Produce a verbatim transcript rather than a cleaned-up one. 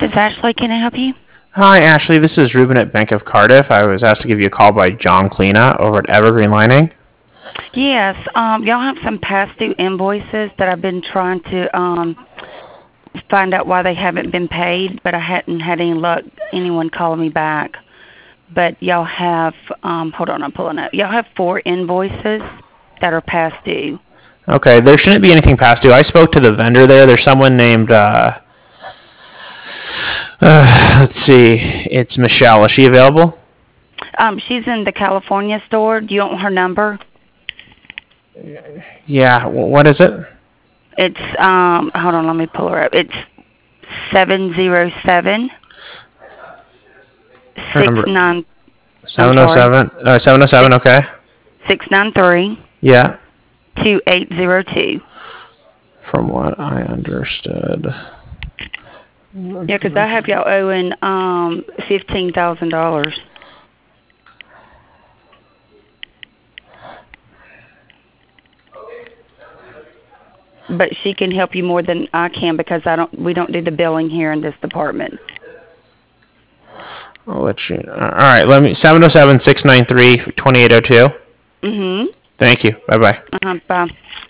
This is Ashley. Can I help you? Hi, Ashley. This is Ruben at Bank of Cardiff. I was asked to give you a call by John Kleena over at Evergreen Lining. Yes. Um, y'all have some past due invoices that I've been trying to um find out why they haven't been paid, but I hadn't had any luck anyone calling me back. But y'all have um hold on, I'm pulling up. Y'all have four invoices that are past due. Okay, there shouldn't be anything past due. I spoke to the vendor there. There's someone named, uh, uh, let's see, it's Michelle. Is she available? Um, she's in the California store. Do you want her number? Yeah, what is it? It's um hold on, let me pull her up. It's seven zero seven six nine. seven oh seven. Uh, seven oh seven. Okay. Six nine three. Yeah. Two eight zero two. From what I understood. Yeah, because I have y'all owing um fifteen thousand dollars. But she can help you more than I can because I don't. We don't do the billing here in this department. I'll let you. All right. Let me. seven oh seven, six nine three, two eight zero two. Mhm. Thank you. Bye bye. Uh huh. Bye.